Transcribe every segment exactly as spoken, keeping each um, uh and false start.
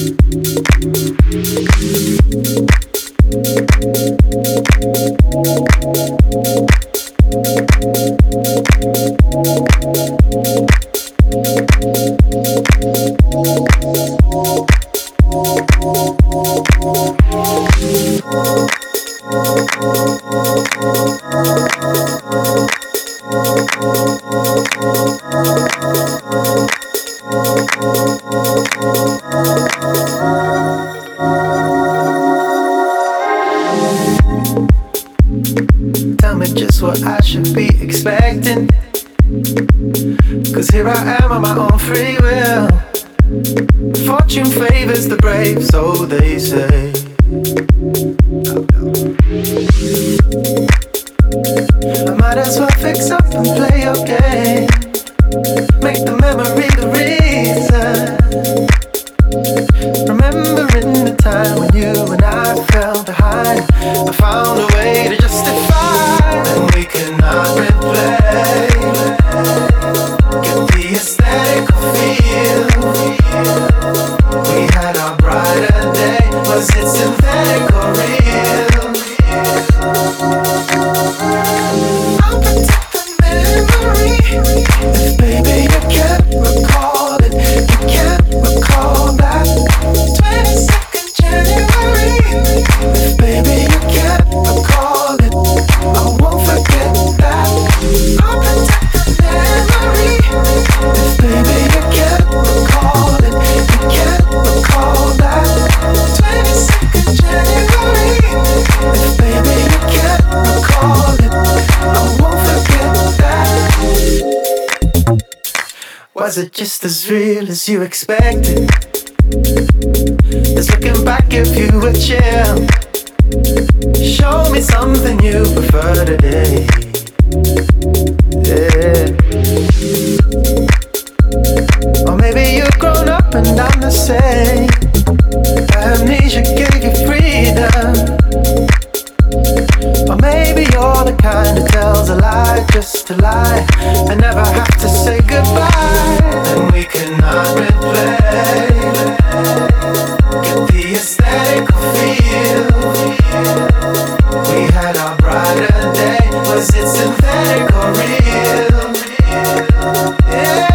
Tell me just what I should be expecting, 'cause here I am on my own free will. Fortune favors the brave, so they say. I might as well fix up and play your game. Make the memory the reason. Remembering the time when you and I fell behind, I found a way to justify, and we cannot replay. Get the aesthetic feel. We had our brighter day. Was it synthetic or real? I'll protect the memory. If baby you can't recall it, you can't recall that twenty-second January. If baby you can't recall it, I won't forget that. I'll protect the memory. If baby you can't recall it, you can't recall that twenty-second January. If baby you can't recall it, I won't forget that. Was it just as real as you expected? Just looking back, if you were chill, show me something you prefer today. Yeah. Or maybe you've grown up and I'm the same. Amnesia gave you freedom. Or maybe you're the kind that tells a lie just to lie and never have to say goodbye. And we cannot replay. Get the aesthetic feel. We had our brighter day. Was it synthetic or real? Yeah.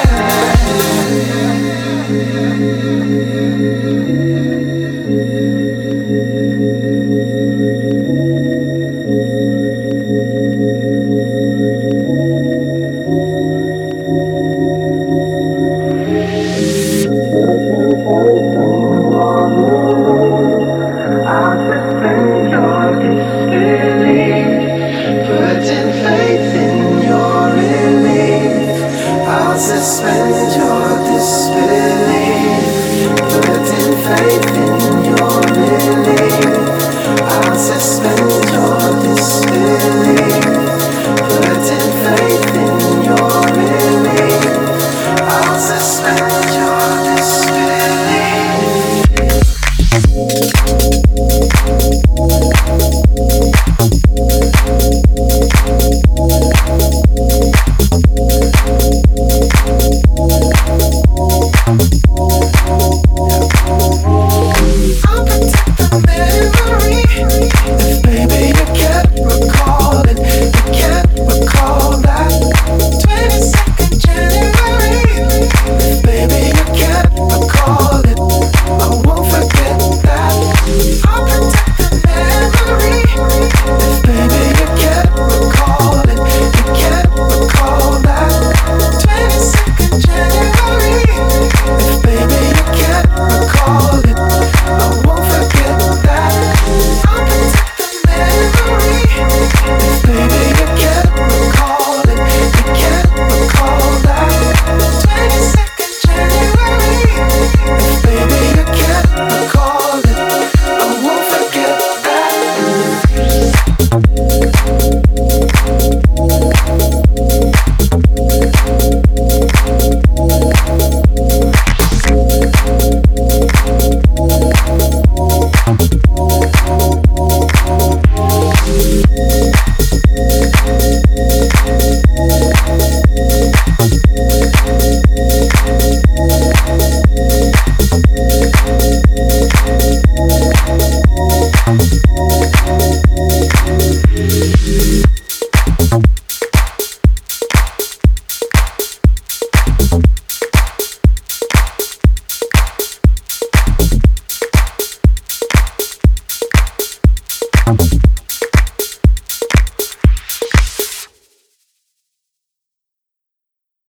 I'll suspend your disbelief, putting faith in your relief. I'll suspend your disbelief, putting faith in